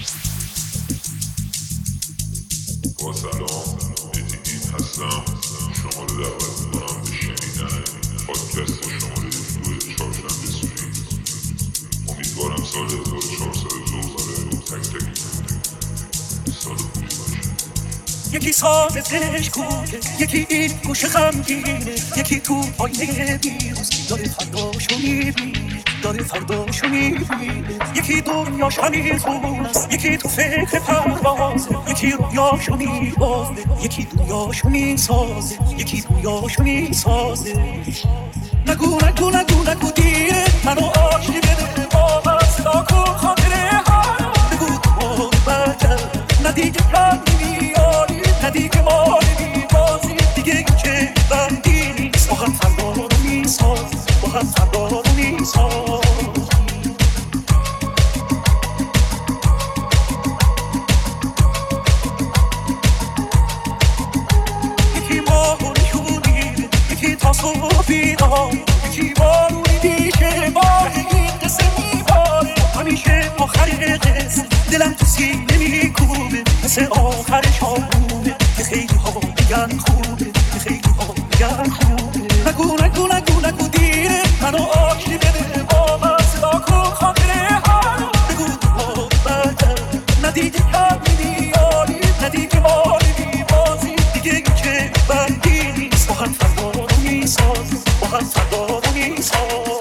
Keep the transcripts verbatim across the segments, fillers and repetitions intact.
با سلام، اتیدین هستم. شما رو دعوت میکنم به شنیدن پادکست شماره دو چهارشنبه سوری. امیدوارم سال هزار و چهارصد و دو برای تک تک سال خوبی باشه. یکی ساز دلش کوکه، یکی این گوشه غمگینه، یکی تو آینه بیروز داره فرداشو میبینه، داره فرداشو میبینه. یکی دنیاش همیزونه است، یکی تو فکر پروازه، یکی رویاشو میبازه، یکی دویاشو میسازه، یکی دویاشو میسازه. نگو نگو نگو نگو دیره منو آشتی بده با من، صدا کن خاطره ها بگو تو بار برگرد، ندیگه کم نمیاری، ندیگه ما نمیبازی دیگه. این که بندی نیست، با هم فردا رو میسازی، با هم فردا رو میسازی. یکی ماهو نشونی، یکی تا صبح بیدار، یکی بارونی بیشه بار این قصه میباره. همیشه آخر قصه دلم تو سینه میکوبه، مثل آخر شامونه که خیلی ها میگن خوبه، که خیلی ها میگن خوبه. نگو نگو نگو نگو دیره منو آشتی بده با من، صدا کن خاطره ها بگو تو بار برگرد، ندیگه کم نمیاری، ندیگه ما نمیبازی دیگه. این که بندی نیست، با هم فردا رو میسازی، با هم فردا رو میسازی.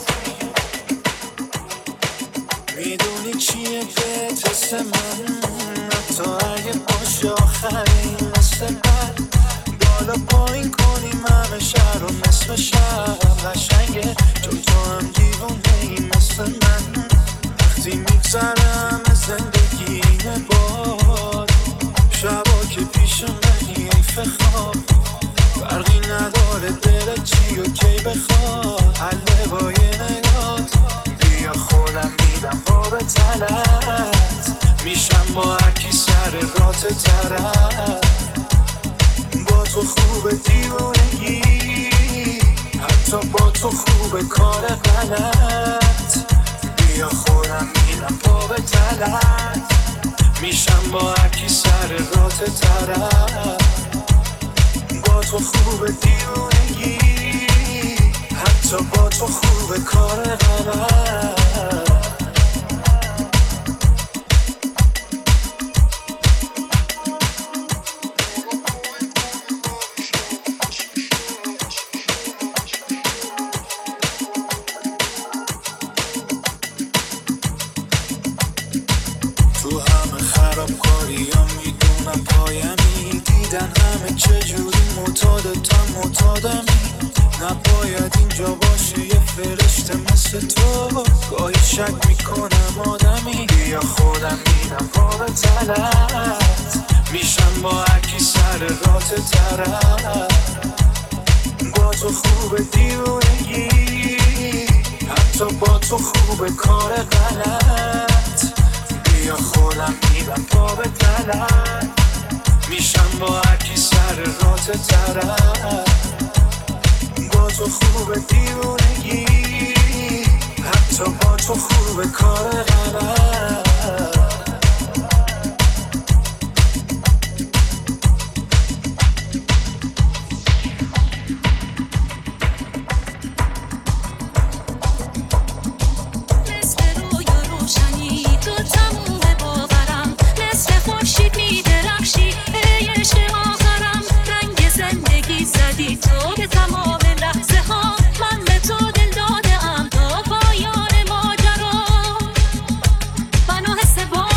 میدونی چیه بهت حس من، حتی اگه باشه آخرین مثل من. بالا پایین کنیم همه شهر رو نصف شب قشنگه، چون تو هم دیوونه‌ای مثل من. وقتی میگذرم از زندگی اینه باد، شبا که پیش منی حیف خواب، فرقی نداره دلت چی و کی بخواد. حله با یه نگات بیا خودم میدم پا به تنت، میشم با هرکی سر رات طرف. با تو خوبه دیوونگی، حتی با تو خوبه کار غلط. بیا خودم میدم پا به تنت، میشم با هرکی سر رات طرف. با تو خوبه دیوونگی، حتی با تو خوبه کار غلط. تو همه خرابکاری ها میدونم پایمی، دیدن همه چجوری معتاد تا معتادمی. نباید اینجا باشه یه فرشته مثل تو، گاهی شک میکنم آدمی. بیا خودم میدم پا به تنت، میشم با هرکی سر رات طرف. با تو خوبه دیوونگی، حتی با تو خوبه کار غلط. بیا خودم میدم پا به تنت، میشم با هرکی سر رات طرف. با تو خوبه دیوونگی، حتی با تو خوبه کار غلط. تو به تمام لحظه ها من به تو دل داده ام تا پایان ماجرا. منو حس با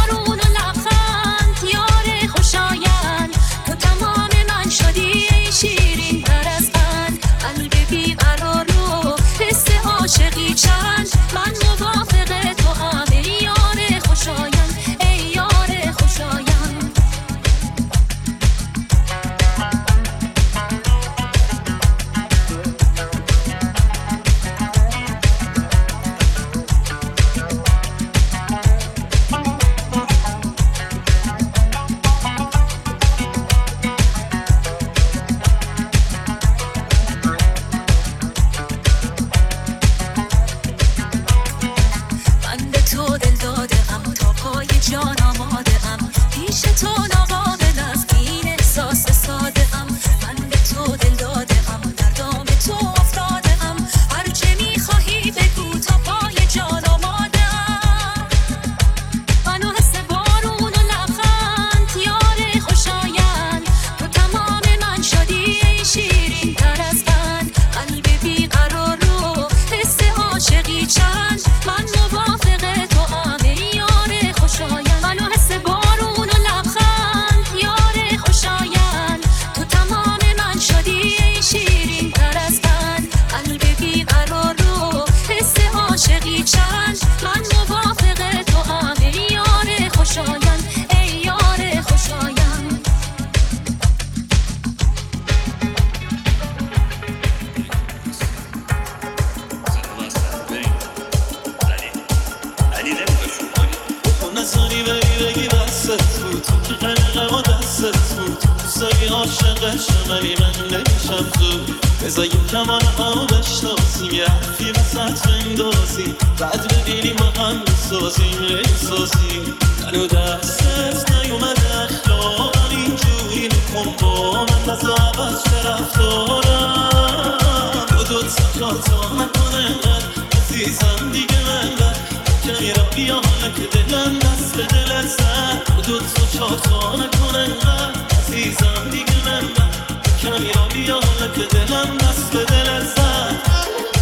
ولی نمی‌ذاشون کنی تو نزاری بری بگی بست بود تو که قلقه ما دستت بود دوستایی عاشقش ولی من نمیشم زود بذار یه کمان همو بشناسیم یه حرفی وسط بندازیم بعد ببینیم ما هم بسازیم بسازیم منو دستت نیومده اخلاقم اینجوری نکن با من بزا عوض به رفتارم دو دو تا خاطا نکنه من عزیزم دیگه من بر کمی را بیا حالا که دلم دست به دلت زد دو دو تا چهارتا نکنه من عزیزم دیگه من بر کمی را بیا حالا که دلم دست به دلت زد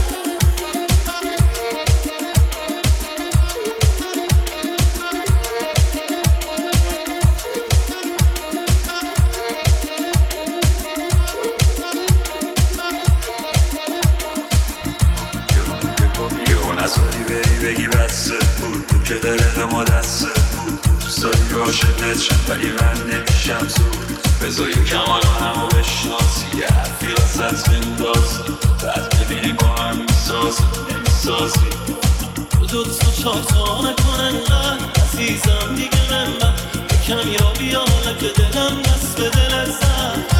بگی بسته بود تو که دلق ما دسته بود دوستایی عاشقت شم ولی من نمیشم زود بذار یه کمان همو بشناسی یه حرفی وسط بندازی بعد ببینی با هم میسازی نمیسازی دو دو تا چهارتا نکنه انقدر عزیزم دیگه من بر کمی را بیا حالا که دلم دست به دلت زد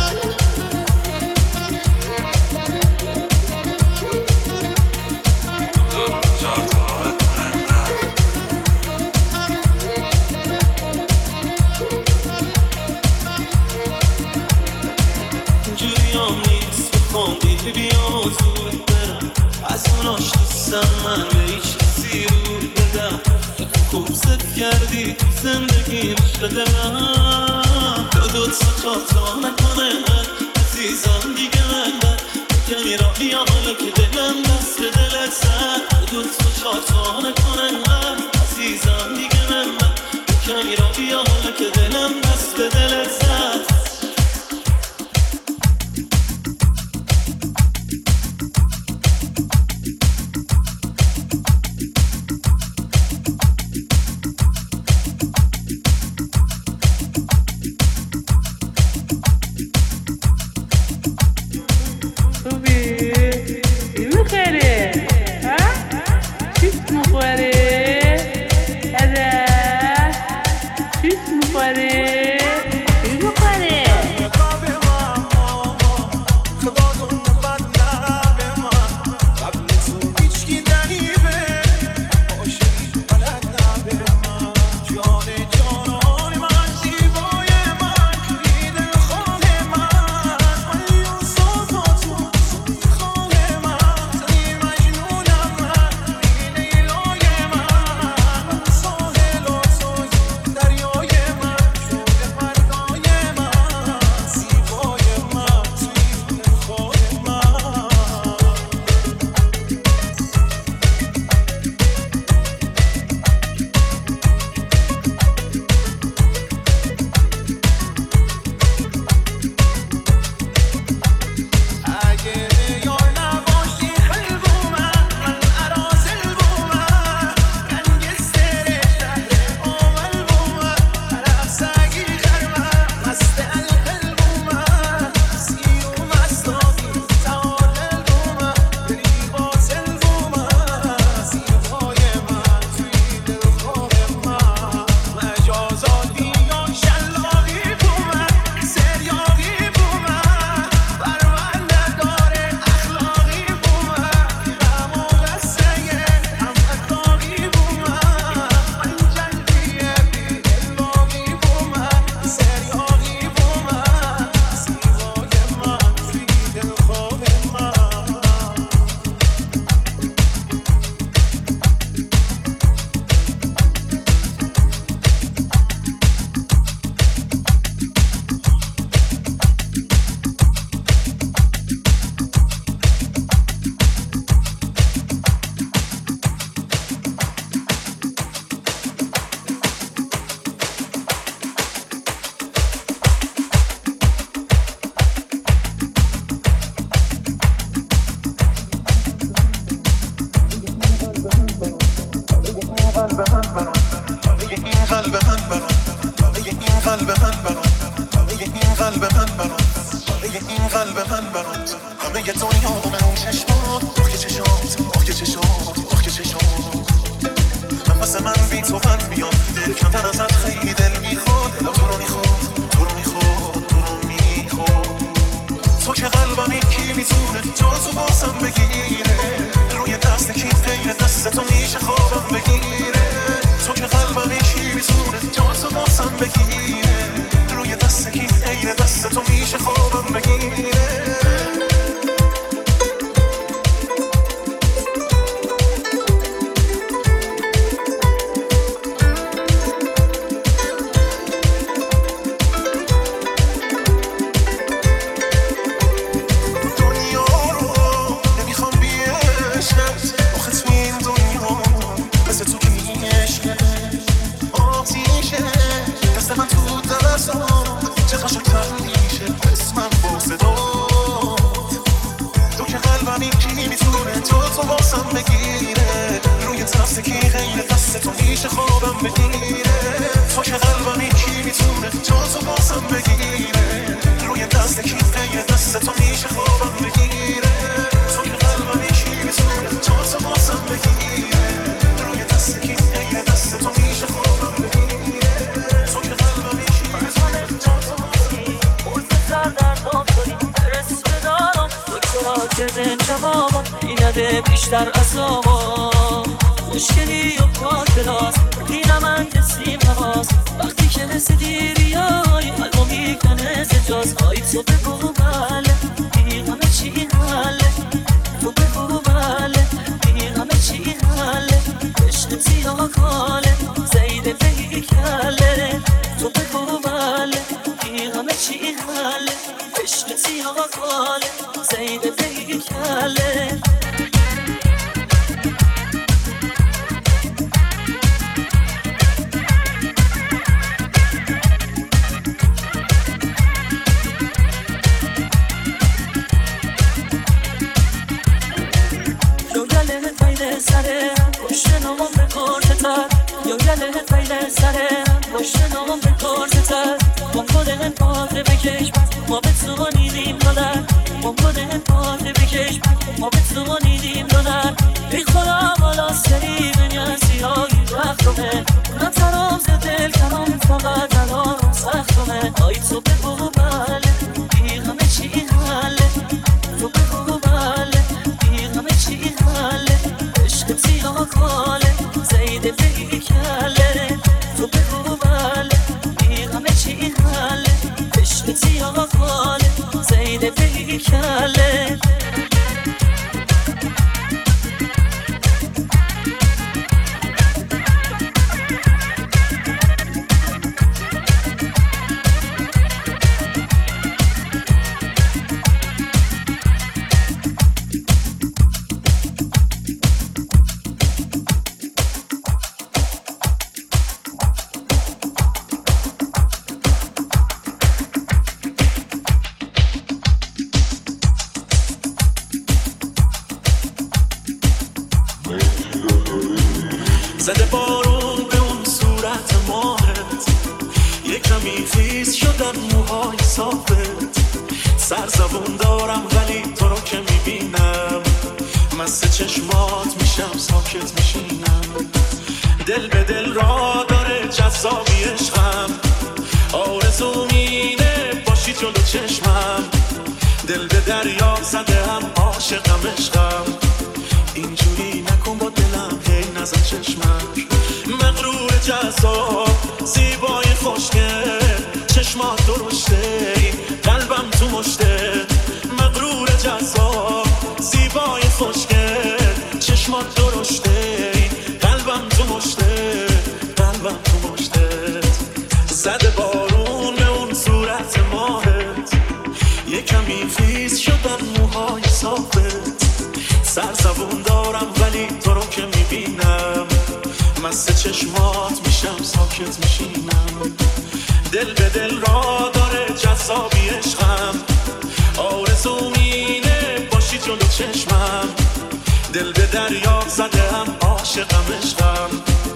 بیام زود برم از اوناش دوستم من به هیچ کسی رو بدم خوب ست کردی تو زندگیم عشق دلم دو دو تا چهارتا نکنه من عزیزم دیگه من بر کمی را بیا حالا که دلم دست به دلت زد دو دو تا چهارتا نکنه من عزیزم دیگه من بر کمی را بیا حالا که دلم دست به دلت زد واسه من بی تو من بیام دل کمتر ازت خیلی دل میخواد دلم تو رو میخواد تو رو میخواد تو رو میخواد تو که قلبم یکی میتونه تو تو باسم بگیره روی دست کی غیر دست تو میشه خوابم بگیره تو که قلبم یکی میتونه تو تو باسم بگیره روی دست کی غیر دست تو میشه خوابم بگیره بیشتر از آوا مشکلی و پاکلاس دینا من کسیم هواست وقتی که مثل دیریای قلبو میکنه زجاز آی تو بگو بله بی همه چی حله تو بگو بله بی همه چی حله عشق سیاه کاله زیده بهی کله تو بگو بله بی همه چی حله عشق سیاه کاله زیده بهی کله نام به کارتتر ما کدن پاته بکش ما به تو نیدیم دادر ما کدن پاته بکش ما به تو نیدیم دادر ای خدا بالا سری دنیا سیاهی وقتمه من تراز دل کنم فقط الان سختمه آی تو بگو بله بی همه چی حله تو بگو بله بی همه چی حله عشق سیاه کاله زیده بگی کله تو بگو بله بی همه چی حله عشق سیاه کاله زیده بگی کله زده بارون به اون صورت ماهت یک کمی خیس شدن موهای صافت سر زبون دارم ولی تو رو که میبینم مست چشمات میشم ساکت میشینم دل به دل را داره جذابی عشقم آرزوم اینه باشی جلو چشمم دل به دریا زده هم عاشقم عشقم اینجوری نکن با دلم هی نزن چشمک مغرور جذاب زیبای خوشگل چشمات درشته قلبم تو مشته مغرور جذاب زیبای خوشگل چشمات درشته قلبم تو مشته قلبم تو مشته زده بارون به اون صورت ماهت یه کمی خیس شدن موهای صافت سر زبون دارم ولی تو رو که میبینم مست چشمات میشم ساکت میشینم دل به دل را داره جذابی عشقم آرزوم اینه باشی جلو چشمم دل به دریا زده هم عاشقم عشقم